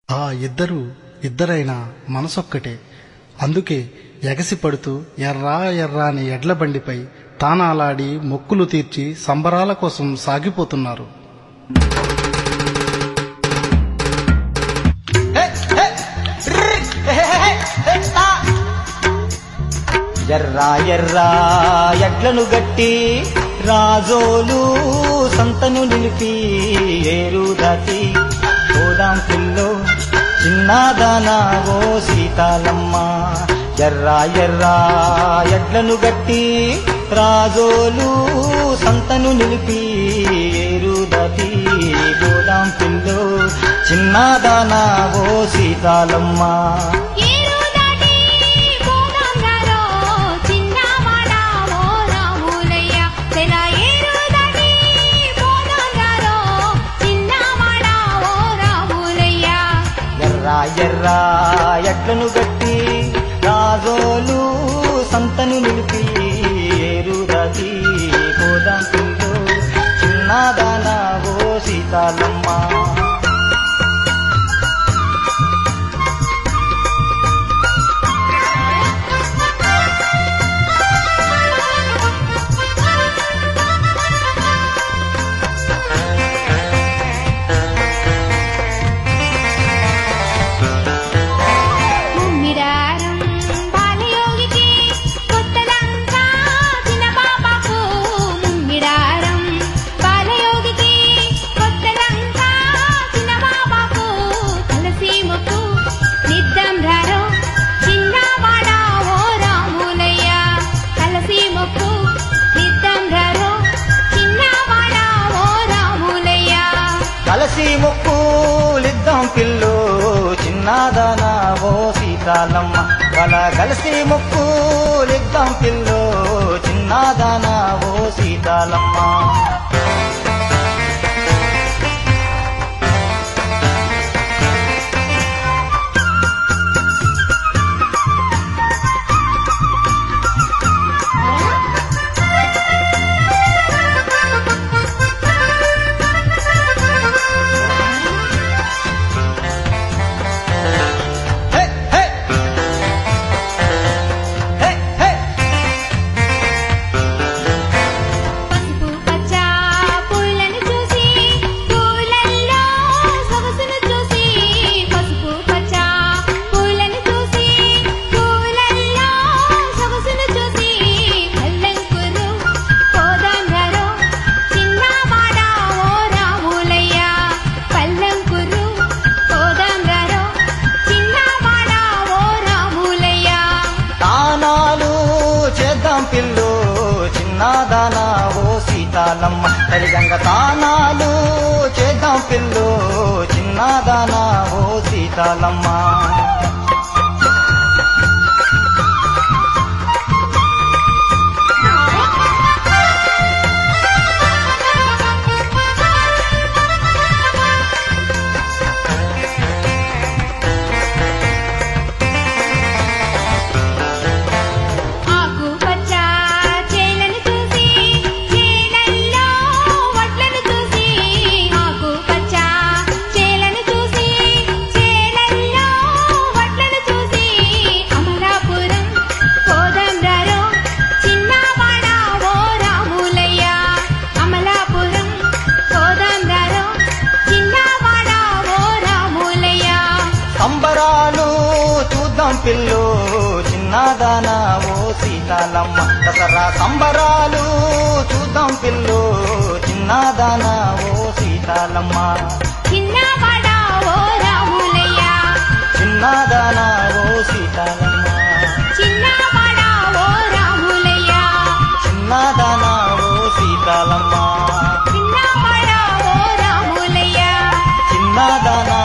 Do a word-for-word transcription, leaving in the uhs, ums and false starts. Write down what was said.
ఆ ఇద్దరు ఇద్దరైనా మనసొక్కటే. అందుకే ఎగసిపడుతూ ఎర్రా ఎర్రా అని ఎడ్ల బండిపై తానాలాడి మొక్కులు తీర్చి సంబరాల కోసం సాగిపోతున్నారు. ఎర్రా ఎర్రా ఎడ్లను గట్టి రాజోలు సంతను నిలిపి ఏరు దాటి పోదాం పిల్లో చిన్నదానా ఓ సీతాలమ్మ. ఎర్రా ఎర్రా ఎడ్లను గట్టి రాజోలు సంతను నిలిపి ఏరు దాటి పోదాం పిల్లో చిన్నదానా ఓ సీతాలమ్మ. ఎర్రా ఎడ్లను గట్టి రాజోలు సంతను నిలిపి ఏరు దాటి పోదాం పిల్లో చిన్నదానా ఓ సీతాలమ్మ. కలసి మొక్కులిద్దాం పిల్లో చిన్నదానా ఓ సీతాలమ్మ. కల కలిసి మొక్కులిద్దాం పిల్లో చిన్నదానా ఓ సీతాలమ్మ. పిల్లో చిన్నదానా ఓ సీతాలమ్మ. తల్లిగంగ తానాలు చేద్దాం పిల్లో చిన్నదానా ఓ సీతాలమ్మ. సంబరాలు చూద్దాం పిల్లో చిన్నదానా ఓ సీతాలమ్మ. దసరా సంబరాలు చూద్దాం పిల్లో చిన్నదానా ఓ సీతాలమ్మ. చిన్నవాడా ఓ రాములయ్య చిన్నదానా ఓ సీతాలమ్మ. చిన్నవాడా ఓ రాములయ్య చిన్నదానా ఓ సీతాలమ్మ. చిన్నవాడా ఓ రాములయ్య చిన్నదానా